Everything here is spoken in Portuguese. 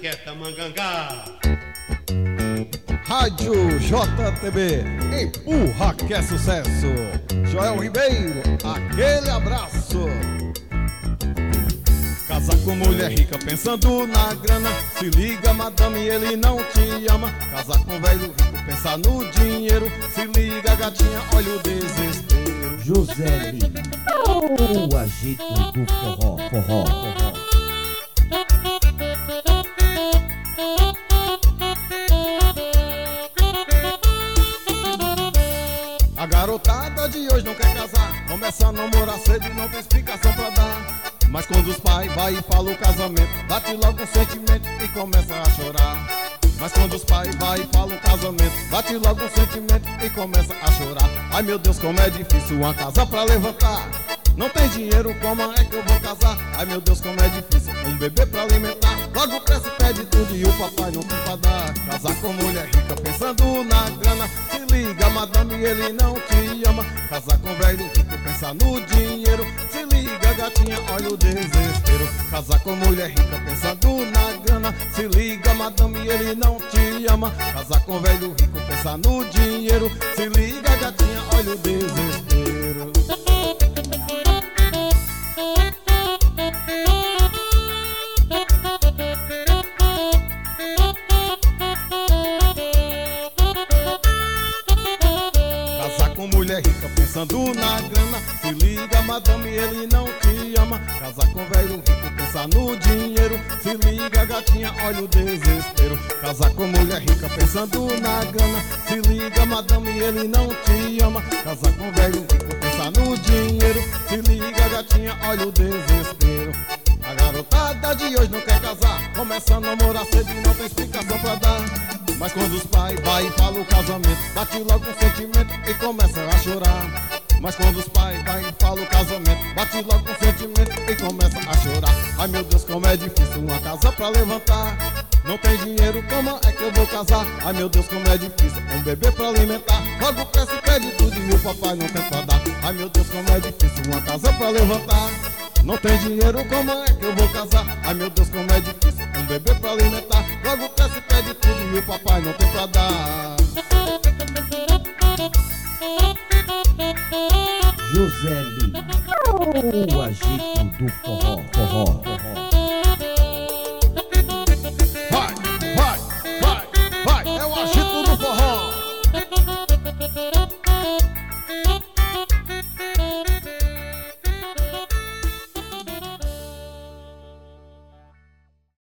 que é Tamangangá. Rádio JTB, empurra que é sucesso. Joel Ribeiro, aquele abraço. Casar com mulher rica pensando na grana. Se liga, madame, ele não te ama. Casar com velho rico, pensar no dinheiro. Se liga, gatinha, olha o desespero. José Lima, o agito do forró, forró, forró. A garotada de hoje não quer casar, começa a namorar cedo e não tem explicação pra dar. Mas quando os pais vai e fala o casamento, bate logo um sentimento e começa a chorar. Mas quando os pais vai e fala o casamento, bate logo um sentimento e começa a chorar. Ai meu Deus, como é difícil uma casa pra levantar. Não tem dinheiro, como é que eu vou casar? Ai meu Deus, como é difícil um bebê pra alimentar. Logo cresce, pede tudo e o papai não tem pra dar. Casar com mulher rica pensando na grana. Se liga, madame, ele não te ama. Casar com velho rico, pensar no dinheiro. Se liga, gatinha, olha o desespero. Casar com mulher rica pensando na grana. Se liga, madame, ele não te ama. Casar com velho rico, pensar no dinheiro. Se liga, gatinha, olha o desespero. Casar com mulher rica pensando na grana. Se liga, madame, ele não te ama. Casar com velho rico, pensar no dinheiro. Se liga, gatinha, olha o desespero. Casar com mulher rica pensando na grana. Se liga, madame, ele não te ama. Casar com velho rico, pensar no dinheiro. Se liga, gatinha, olha o desespero. A garotada de hoje não quer casar, começa a namorar cedo e não tem explicação pra dar. Mas quando os pais vai e fala o casamento, bate logo um sentimento e começa a chorar. Mas quando os pais vai e fala o casamento, bate logo um sentimento e começa a chorar. Ai meu Deus, como é difícil uma casa pra levantar. Não tem dinheiro, como é que eu vou casar? Ai meu Deus, como é difícil um bebê pra alimentar. Logo cresce, pede tudo e o papai não tem pra dar. Ai meu Deus, como é difícil uma casa pra levantar. Não tem dinheiro, como é que eu vou casar? Ai meu Deus, como é difícil um bebê pra alimentar. Logo cresce, pede tudo e o papai não tem pra dar. José Lima, o agito do forró, forró.